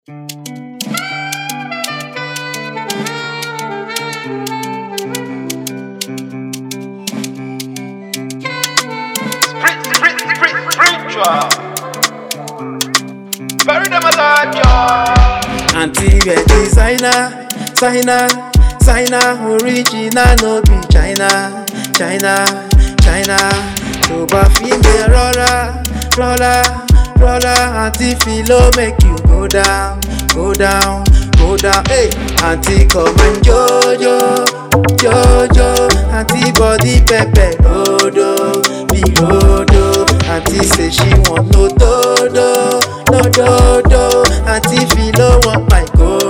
Bury them alive, y'all. Auntie we designer, signer, original no be China. So female roller, auntie feel make you go down. Hey, auntie come and Jojo, auntie body pepper, rodo, big rodo. Auntie say she want no dodo, auntie feel want my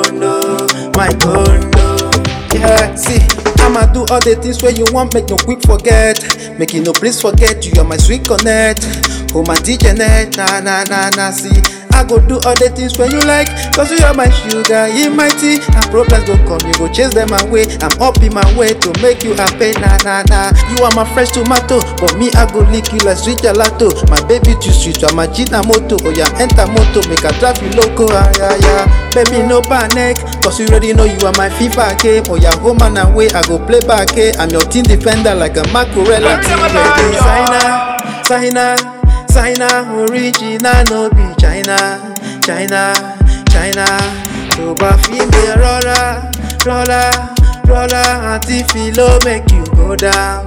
condo. Yeah, see, I'ma do all the things where you want, make no quick forget. Make you no please forget, you are my sweet connect. Oh my DJ net, nah, see. I go do all the things when you like, cause you are my sugar in my tea. And problems go come, you go chase them away. I'm up in my way to make you happy, nah. You are my fresh tomato, but me I go lick you like sweet gelato. My baby too sweet, you are my Ginamoto. Oh yeah, enter moto, make a drive you loco, yeah. Baby no panic, cause you already know you are my FIFA game. Oh yeah, home and away, I go play back, I'm your team defender like a Macarella. Signer, original no be China. So female roller, auntie feel make you go down.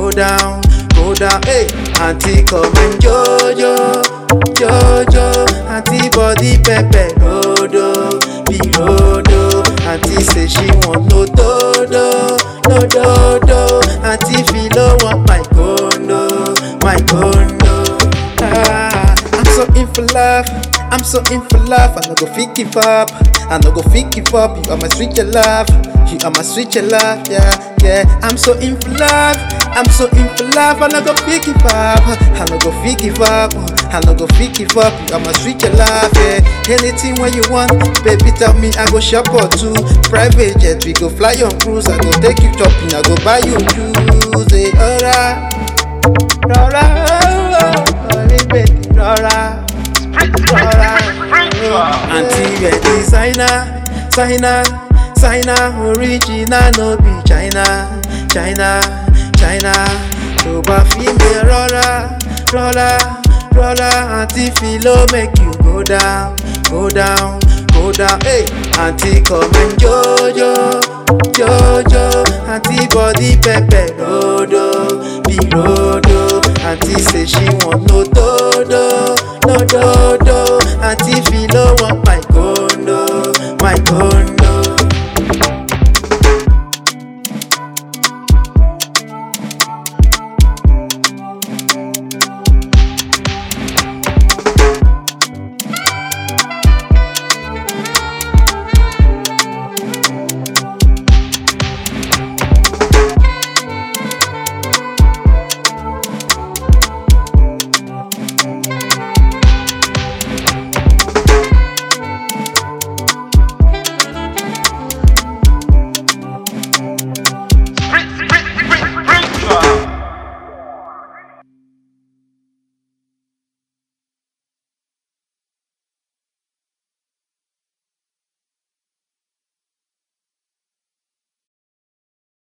Hey, auntie come and Jojo, auntie body pepper, rodo, big rodo. Auntie say she want no dodo, auntie feel want my condo. I'm so in for love, I no go fit give up. You are my sweet your love, yeah. I'm so in for love, I no go fit give up. You are my sweet your love, yeah. Anything when you want, baby tell me I go shop or two. Private jet, we go fly on cruise. I go take you shopping, I go buy you juice, Rora. Auntie we designer, original no be China. So female roller, auntie feel make you go down. Hey, auntie come and Jojo, auntie body pepper, rodo, big rodo. Auntie say she want no dodo, auntie feel want